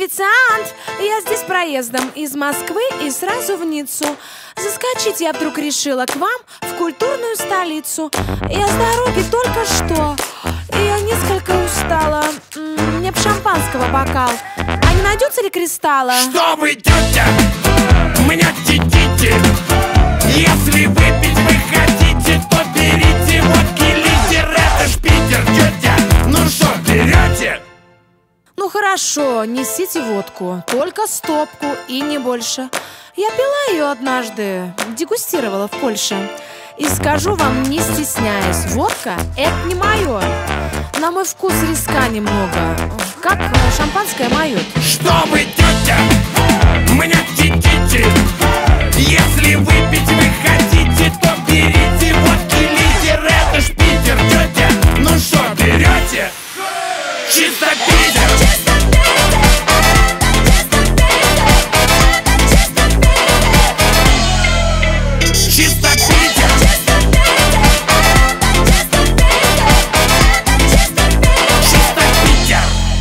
Официант, я здесь проездом из Москвы и сразу в Ниццу. Заскочить я вдруг решила к вам в культурную столицу. Я с дороги только что, и я несколько устала. Мне б шампанского бокал. А не найдется ли кристалла? Что вы, тетя, меня тетите? Если выпить вы хотите, то берите водки литер. Это ж Питер, тетя. Ну что, берете? Ну хорошо, несите водку, только стопку и не больше. Я пила ее однажды, дегустировала в Польше. И скажу вам, не стесняясь, водка – это не мое. На мой вкус риска немного, как шампанское мое. Что вы, тетя, меня тетите? Если выпить вы хотите, то берите водки литер. Это ж Питер, тетя. Ну что, берете? Чисто Питер. Чисто Питер. Чисто Питер.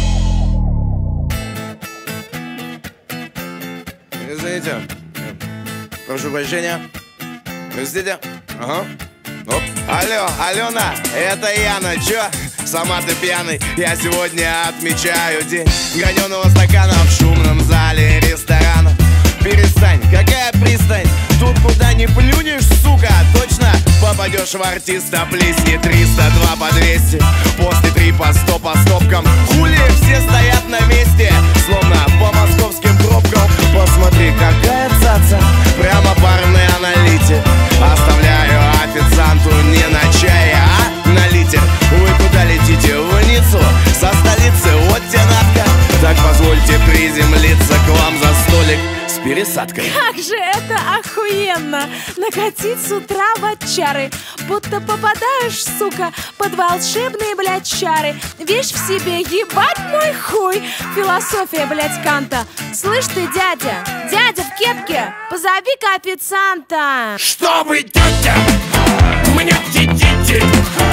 Извините. Прошу прощения. Простите. Ага. Оп. Алло, Алена, это Яна. Чё? Сама ты пьяный. Я сегодня отмечаю день граненого стакана в шумном зале ресторана. Перестань, какая пристань? Тут куда не плюнешь, сука, точно попадешь в артиста. Плесни 302 по 200, после 3 по 100 по стопкам. Хули все стоят на месте, словно по московским пробкам. Посмотри, какая цаца, прямо парный аналитик. Оставляю официанту не на чай, а на литер. Вы куда летите? В Ниццу, со столицы, вот те надка. Так позвольте приземлиться к вам за столик с пересадкой. Как же это охуенно! Накатить с утра в отчары, будто попадаешь, сука, под волшебные, блядь, чары. Вещь в себе, ебать мой хуй. Философия, блядь, Канта. Слышь ты, дядя в кепке, позови-ка официанта. Что вы, тетя, меня тетите?